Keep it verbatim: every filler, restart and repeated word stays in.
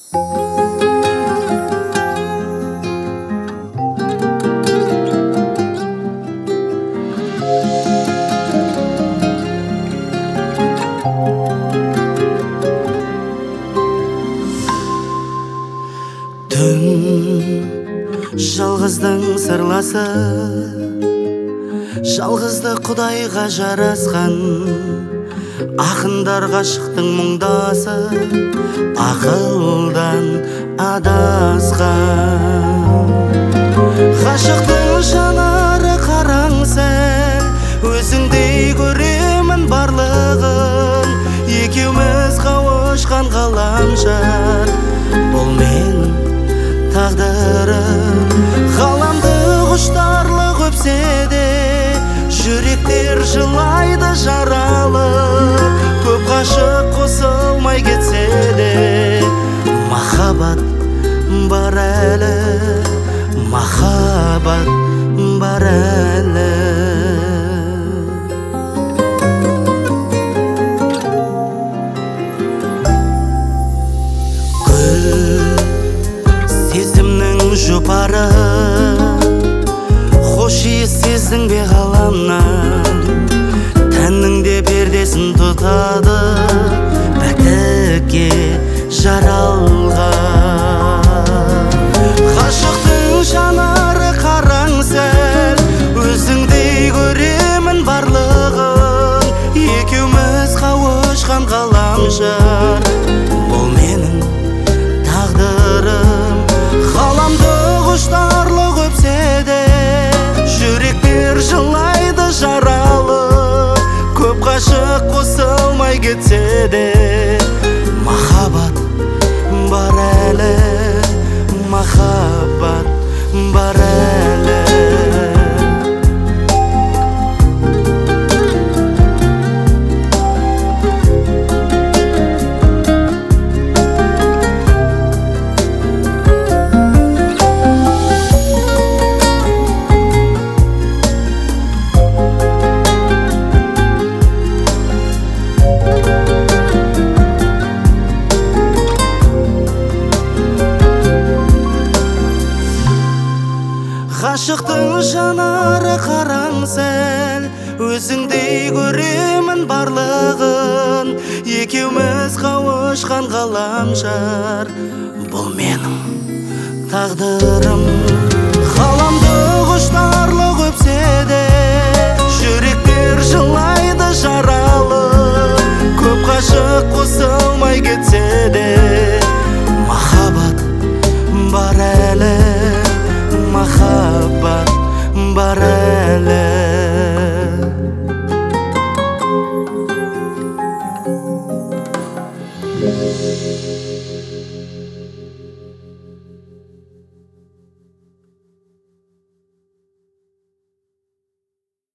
Түн жалғыздың сырласы, жалғызды Құдайға жарасқан, ақындар ғашықтың мұңдасы, ақылдан адасқан. Ғашықтың жанары қараң сәл, өзіңдей көремін барлығын, екеуміз қауышқан ғаламшар, бұл мен тағдырым. Ғаламды құштарлық өпсе де, жүректер жылайды жаралы, көп ғашық қосылмай кетсе де, махаббат бар әлі, махаббат бар әлі. Сезімнің жұпары, хош иіс сездің бе ғаламнан, тәннің де пердесін тұтады пәктікке жаралған. Ғашықтың жанары қараң сәл, өзіңдей көремін барлығын, екеуміз қауышқан ғаламшар, бұл менің тағдырым. Ғаламды құштарлық өпсе де, жүректер жылайды жаралы, көп ғашық қосылмай кетсе де, махаббат бар әлі, махаббат бар әлі. Ғашықтың жанары қараң сәл, өзіңдей көремін барлығын, екеуміз қауышқан ғаламшар, бұл менің тағдырым. Ғаламды құштарлық өпсе де, жүректер жылайды жаралы, көп ғашық қосылмай кетсе де, махаббат бар әлі, махаббат бар әлі.